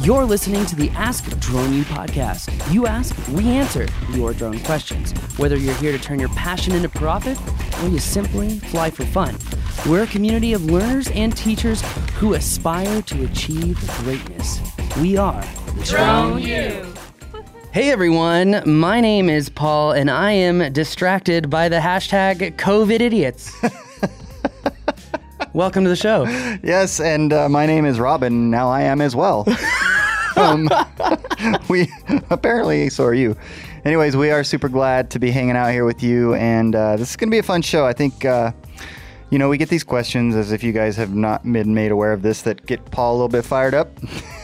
You're listening to the Ask Drone U podcast. You ask, we answer your drone questions. Whether you're here to turn your passion into profit or you simply fly for fun, we're a community of learners and teachers who aspire to achieve greatness. We are Drone U. Hey everyone, my name is Paul and I am distracted by the hashtag COVID idiots. Welcome to the show. Yes, and my name is Robin. Now I am as well. We apparently, so are you. Anyways, we are super glad to be hanging out here with you, and this is going to be a fun show. I think, we get these questions, as if you guys have not been made aware of this, that get Paul a little bit fired up.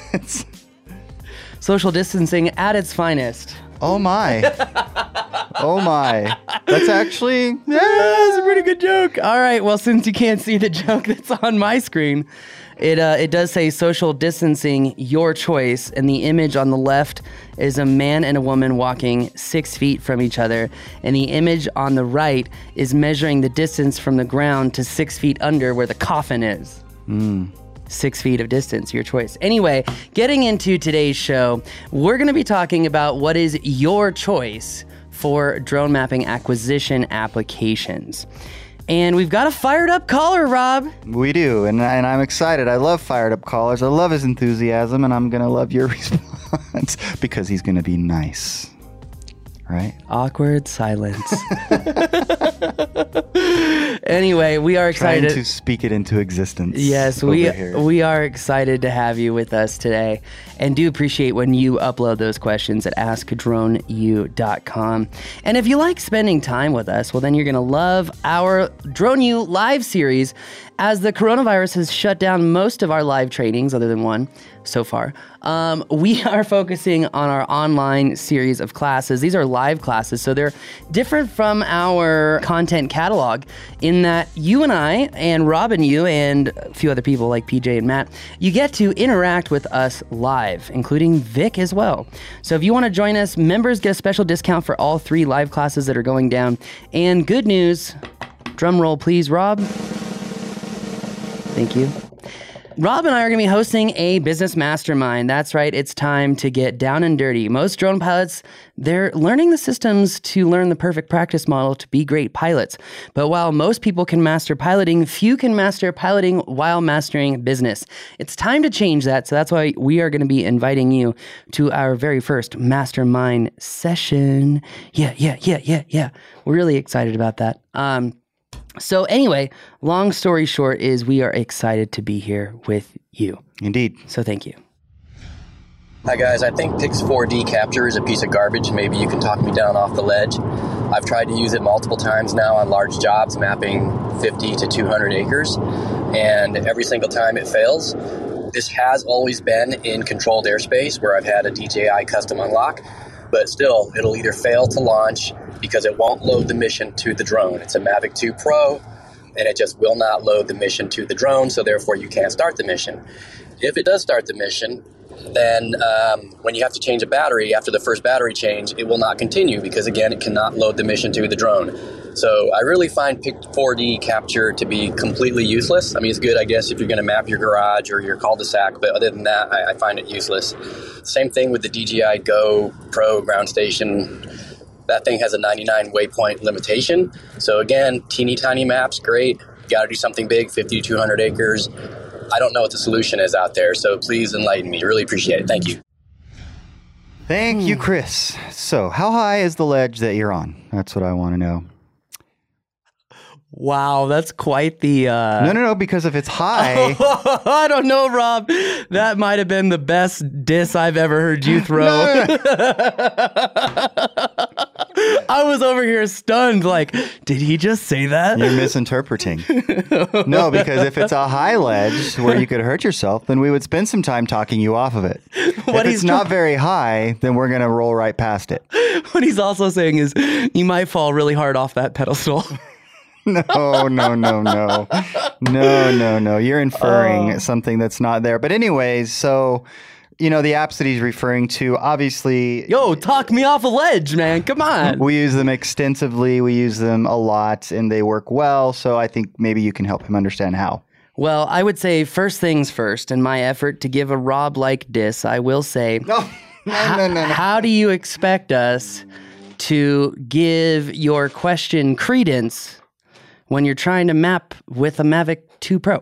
Social distancing at its finest. Oh my. Oh my. That's actually... That's a pretty good joke. All right, well, since you can't see the joke that's on my screen, it does say social distancing, your choice, and the image on the left is a man and a woman walking 6 feet from each other, and the image on the right is measuring the distance from the ground to 6 feet under where the coffin is. 6 feet of distance, your choice. Anyway, getting into today's show, we're going to be talking about what is your choice for drone mapping acquisition applications. And we've got a fired up caller, Rob. We do, and I'm excited. I love fired up callers. I love his enthusiasm, and I'm going to love your response because he's going to be nice. Right? Awkward silence. Anyway, we are excited to speak it into existence. Yes, we are excited to have you with us today, and do appreciate when you upload those questions at AskDroneU.com. And if you like spending time with us, well, then you're going to love our Drone U live series. As the coronavirus has shut down most of our live trainings, other than one so far, we are focusing on our online series of classes. These are live classes, so they're different from our content catalog in that you and I, and Rob and you, and a few other people like PJ and Matt, you get to interact with us live, including Vic as well. So if you want to join us, members get a special discount for all 3 live classes that are going down. And good news, drum roll please, Rob. Thank you. Rob and I are going to be hosting a business mastermind. That's right. It's time to get down and dirty. Most drone pilots, they're learning the systems to learn the perfect practice model to be great pilots. But while most people can master piloting, few can master piloting while mastering business. It's time to change that. So that's why we are going to be inviting you to our very first mastermind session. Yeah. We're really excited about that. So anyway, long story short is we are excited to be here with you. Indeed. So thank you. Hi guys, I think Pix 4D capture is a piece of garbage. Maybe you can talk me down off the ledge. I've tried to use it multiple times now on large jobs, mapping 50 to 200 acres, and every single time it fails. This has always been in controlled airspace where I've had a DJI custom unlock, but still, it'll either fail to launch because it won't load the mission to the drone. It's a Mavic 2 Pro, and it just will not load the mission to the drone, so therefore you can't start the mission. If it does start the mission, then when you have to change a battery after the first battery change, it will not continue because, again, it cannot load the mission to the drone. So I really find Pix 4D capture to be completely useless. I mean, it's good, I guess, if you're going to map your garage or your cul-de-sac, but other than that, I find it useless. Same thing with the DJI Go Pro ground station. That thing has a 99 waypoint limitation. So again, teeny tiny maps, great. You got to do something big, 50 to 200 acres. I don't know what the solution is out there, so please enlighten me. Really appreciate it. Thank you. Thank you, Chris. So how high is the ledge that you're on? That's what I want to know. Wow, that's quite the... No, because if it's high... I don't know, Rob. That might have been the best diss I've ever heard you throw. No. I was over here stunned, like, did he just say that? You're misinterpreting. No, because if it's a high ledge where you could hurt yourself, then we would spend some time talking you off of it. If it's not very high, then we're going to roll right past it. What he's also saying is you might fall really hard off that pedestal. No. You're inferring something that's not there. But anyways, so, the apps that he's referring to, obviously... Yo, talk me off a ledge, man. Come on. We use them extensively. We use them a lot, and they work well. So I think maybe you can help him understand how. Well, I would say first things first. In my effort to give a Rob-like diss, I will say, No. How do you expect us to give your question credence when you're trying to map with a Mavic 2 Pro?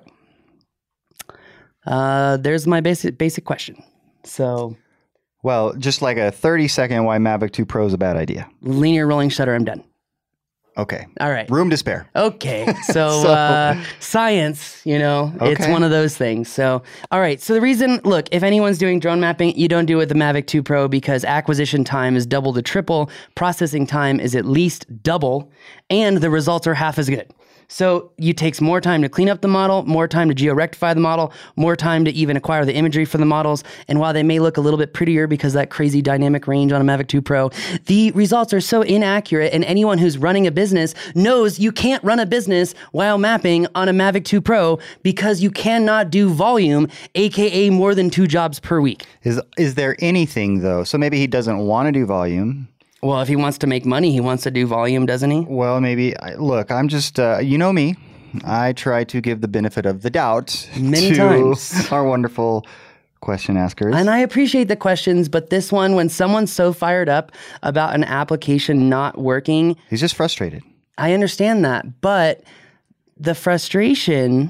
There's my basic question. So, Well, just like a 30-second why Mavic 2 Pro is a bad idea. linear rolling shutter, I'm done. Okay. All right. Room to spare. Okay. So, science, it's Okay. one of those things. So, all right. So the reason, look, if anyone's doing drone mapping, you don't do it with the Mavic 2 Pro because acquisition time is double to triple, processing time is at least double, and the results are half as good. So it takes more time to clean up the model, more time to geo-rectify the model, more time to even acquire the imagery for the models. And while they may look a little bit prettier because of that crazy dynamic range on a Mavic 2 Pro, the results are so inaccurate, and anyone who's running a business knows you can't run a business while mapping on a Mavic 2 Pro because you cannot do volume, aka more than 2 jobs per week. Is there anything, though? So maybe he doesn't want to do volume. Well, if he wants to make money, he wants to do volume, doesn't he? Well, maybe. Look, I'm just, you know me. I try to give the benefit of the doubt Many to times. our wonderful question askers. And I appreciate the questions, but this one, when someone's so fired up about an application not working, He's just frustrated. I understand that. But the frustration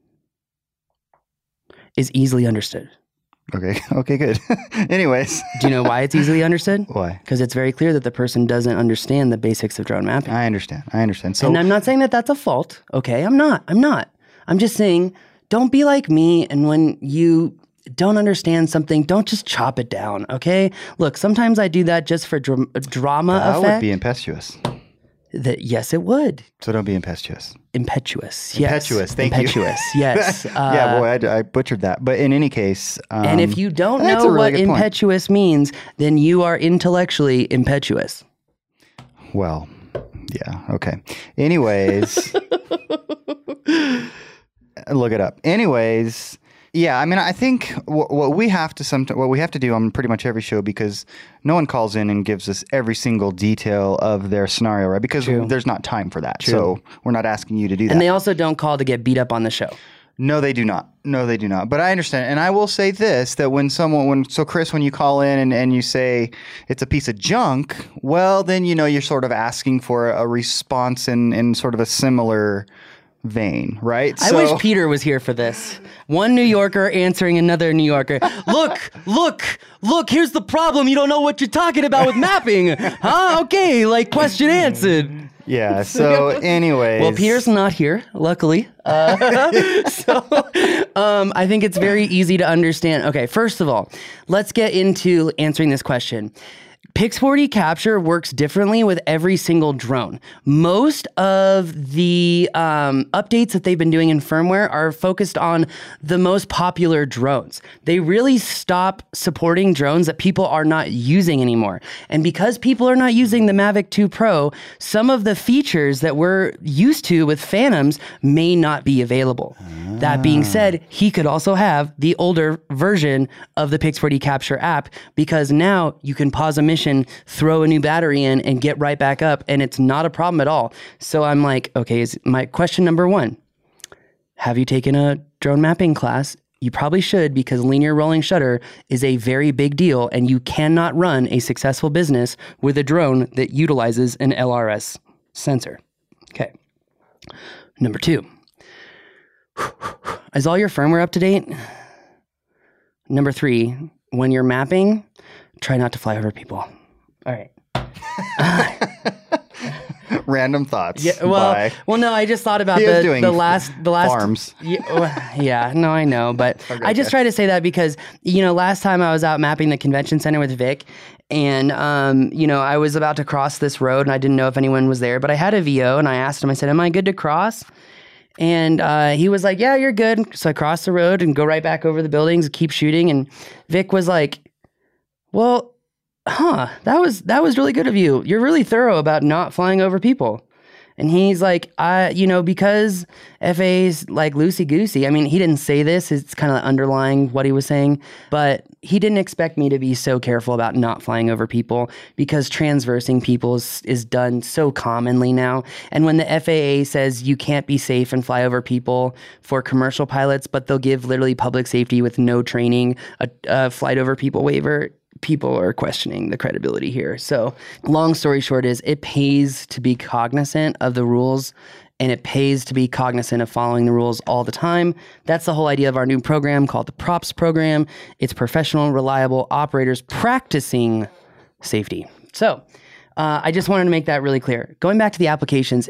is easily understood. Okay. Okay, good. Anyways. Do you know why it's easily understood? Why? Because it's very clear that the person doesn't understand the basics of drone mapping. I understand. So And I'm not saying that that's a fault. Okay, I'm not. I'm just saying, don't be like me. And when you don't understand something, don't just chop it down. Okay. Look, sometimes I do that just for drama that effect. would be impetuous. Yes, it would. So don't be impetuous. Impetuous. Yes. Impetuous. Thank you. Impetuous. Yes. Yeah, boy, I butchered that. But in any case, And if you don't that's know a really what good point. impetuous means, then you are intellectually impetuous. Well, yeah, okay. Anyways, look it up. Anyways, yeah, I mean, I think what we have to do on pretty much every show, because no one calls in and gives us every single detail of their scenario, right? Because there's not time for that. So we're not asking you to do that. And they also don't call to get beat up on the show. No, they do not. But I understand. And I will say this, that so Chris, when you call in and you say it's a piece of junk, well, then, you're sort of asking for a response in sort of a similar vein, right? I wish Peter was here for this. One New Yorker answering another New Yorker. Look, here's the problem. You don't know what you're talking about with mapping. Huh? Okay, question answered. Yeah, so anyways. Well, Peter's not here, luckily. I think it's very easy to understand. Okay, first of all, let's get into answering this question. Pix4D capture works differently with every single drone. Most of the updates that they've been doing in firmware are focused on the most popular drones. They really stop supporting drones that people are not using anymore. And because people are not using the Mavic 2 Pro, some of the features that we're used to with Phantoms may not be available. That being said, he could also have the older version of the Pix4D capture app, because now you can pause a mission, throw a new battery in, and get right back up, and it's not a problem at all. So I'm like, okay, is my question number 1, have you taken a drone mapping class? You probably should, because linear rolling shutter is a very big deal, and you cannot run a successful business with a drone that utilizes an LRS sensor. Okay. Number 2, is all your firmware up to date? Number 3, when you're mapping, try not to fly over people. All right. Random thoughts. Yeah, well, no, I just thought about He was the doing last farms. Yeah, no, I know, but I just try to say that because last time I was out mapping the convention center with Vic, and I was about to cross this road, and I didn't know if anyone was there, but I had a VO, and I asked him, I said, "Am I good to cross?" And he was like, "Yeah, you're good." So I crossed the road and go right back over the buildings and keep shooting. And Vic was like, "Well, that was really good of you. You're really thorough about not flying over people." And he's like, because FAA's like loosey-goosey. I mean, he didn't say this. It's kind of underlying what he was saying. But he didn't expect me to be so careful about not flying over people because transversing people is done so commonly now. And when the FAA says you can't be safe and fly over people for commercial pilots, but they'll give literally public safety with no training a flight over people waiver, people are questioning the credibility here. So long story short is it pays to be cognizant of the rules, and it pays to be cognizant of following the rules all the time. That's the whole idea of our new program called the PROPS program. It's professional, reliable operators practicing safety. So I just wanted to make that really clear. Going back to the applications,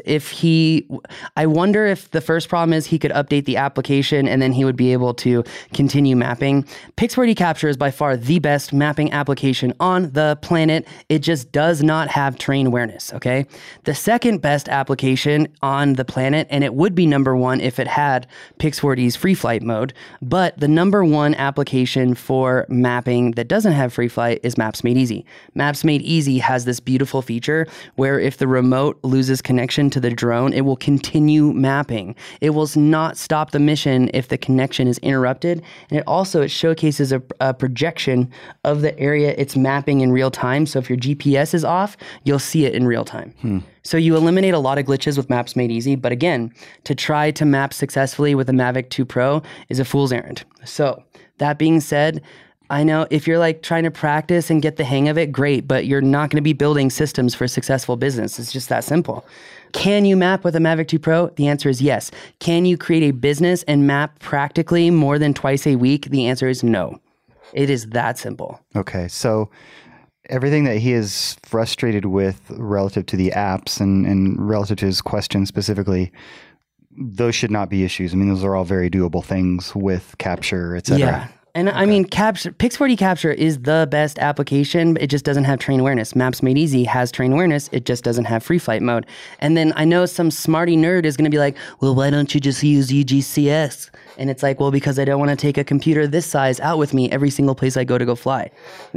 I wonder if the first problem is he could update the application and then he would be able to continue mapping. Pix4D Capture is by far the best mapping application on the planet. It just does not have terrain awareness, okay? The second best application on the planet, and it would be number one if it had Pix4D's free flight mode, but the number one application for mapping that doesn't have free flight is Maps Made Easy. Maps Made Easy has this beautiful feature where if the remote loses connection to the drone, it will continue mapping. It will not stop the mission if the connection is interrupted. And it showcases a projection of the area it's mapping in real time. So if your GPS is off, you'll see it in real time. So you eliminate a lot of glitches with Maps Made Easy. But again, to try to map successfully with a Mavic 2 Pro is a fool's errand. So that being said, I know if you're like trying to practice and get the hang of it, great, but you're not going to be building systems for a successful business. It's just that simple. Can you map with a Mavic 2 Pro? The answer is yes. Can you create a business and map practically more than twice a week? The answer is no. It is that simple. Okay, so everything that he is frustrated with relative to the apps and relative to his question specifically, those should not be issues. I mean, those are all very doable things with Capture, et cetera. Yeah. And I mean, Pix4D Capture is the best application. It just doesn't have terrain awareness. Maps Made Easy has terrain awareness. It just doesn't have free flight mode. And then I know some smarty nerd is going to be like, well, why don't you just use UGCS? And it's like, well, because I don't want to take a computer this size out with me every single place I go to go fly.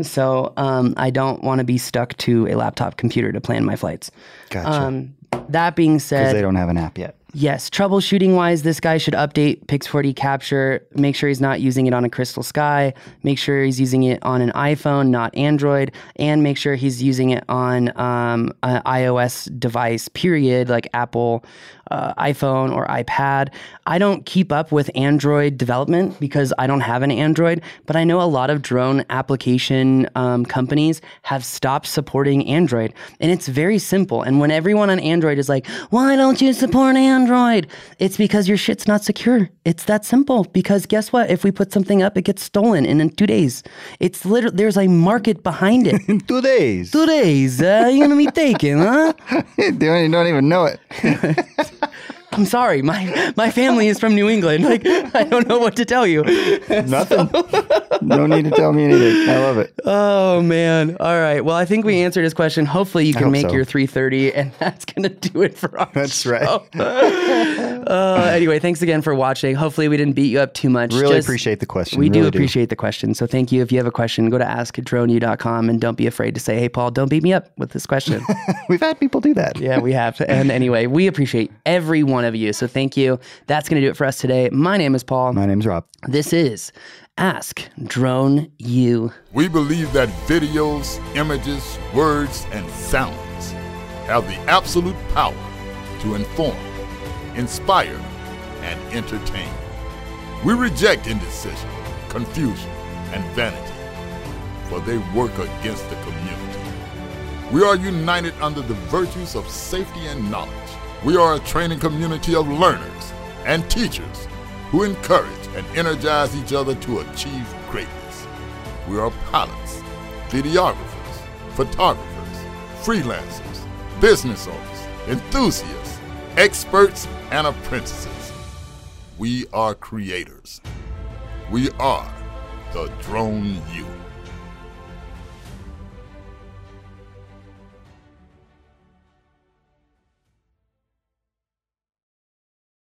So I don't want to be stuck to a laptop computer to plan my flights. Gotcha. That being said, because they don't have an app yet. Yes, troubleshooting wise, this guy should update Pix4D Capture. Make sure he's not using it on a Crystal Sky. Make sure he's using it on an iPhone, not Android, and make sure he's using it on an iOS device. Period, like Apple, iPhone, or iPad. I don't keep up with Android development because I don't have an Android, but I know a lot of drone application companies have stopped supporting Android, and it's very simple. And when everyone on Android is like, "Why don't you support Android?" It's because your shit's not secure. It's that simple. Because guess what? If we put something up, it gets stolen in 2 days. It's literally, there's a market behind it. In 2 days. 2 days. You're going to be taken, huh? You don't even know it. I'm sorry. My family is from New England. Like, I don't know what to tell you. Nothing. No need to tell me anything. I love it. Oh, man. All right. Well, I think we answered his question. Hopefully you can make so. your 3:30, and that's going to do it for our That's show. right. Anyway, thanks again for watching. Hopefully we didn't beat you up too much. Really appreciate the question. We really do appreciate the question. So thank you. If you have a question, go to askdroneu.com and don't be afraid to say, hey, Paul, don't beat me up with this question. We've had people do that. Yeah, we have. And anyway, we appreciate every one of you. So thank you. That's going to do it for us today. My name is Paul. My name's Rob. This is Ask Drone U. We believe that videos, images, words, and sounds have the absolute power to inform, inspire, and entertain. We reject indecision, confusion, and vanity, for they work against the community. We are united under the virtues of safety and knowledge. We are a training community of learners and teachers who encourage and energize each other to achieve greatness. We are pilots, videographers, photographers, freelancers, business owners, enthusiasts, experts, and apprentices. We are creators. We are the Drone U.